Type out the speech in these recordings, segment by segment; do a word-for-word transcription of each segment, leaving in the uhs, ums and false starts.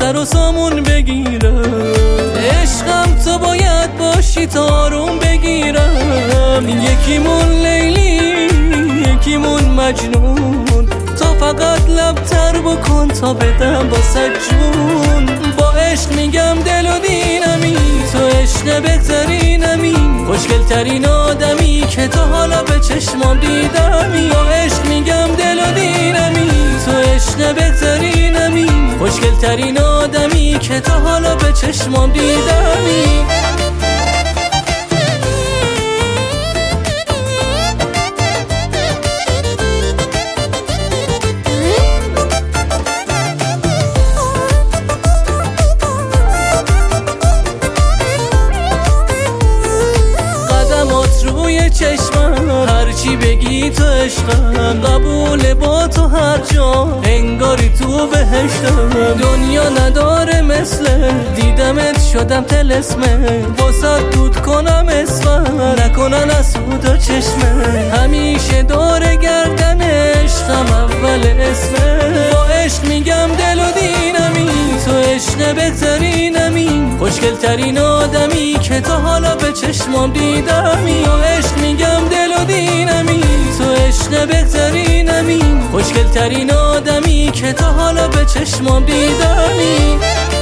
سر و سامون بگیرم. عشقم تو باید باشی تا آروم بگیرم. یکیمون لیلی یکیمون مجنون، تو فقط لبتر بکن تا بدم با جون. با عشق میگم دل و دینمی، تو عشق بهترینمی، خوشگل ترین آدمی که تا حالا به چشمام دیدمی. با عشق میگم دل و دینمی، تو عشق بهترینمی، خوشگل ترین آدمی که تا حالا به چشمام دیدمی. چشمم هرچی بگی تو عشقم، قبول با تو هر جا انگاری تو بهشتم. دنیا نداره مثل دیدمت شدم طلسمه، واسه دود کنم اسمم نکنن از سودا چشمه. همیشه دور گردن عشقم اول اسمه. با عشق میگم دل و دینمی، تو عشق بهترینمی، خوشگل ترین آدمی که تا حالا به چشمام دیدمی. با عشق میگم دل و دینمی، تو عشق بهترینمی، خوشگل ترین آدمی که تا حالا به چشمام دیدمی.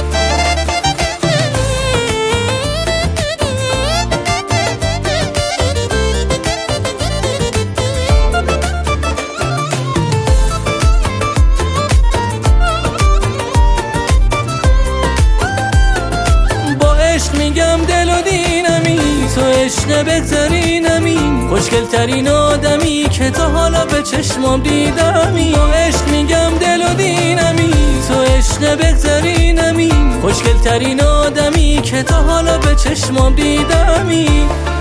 میگم دل و دینمی، تو عشق بهترینمی، خوشگل ترین آدمی که تا حالا به چشمام دیدمی. با عشق میگم دل و دینمی، تو عشق بهترینمی، خوشگل ترین آدمی که تا حالا به چشمام دیدمی.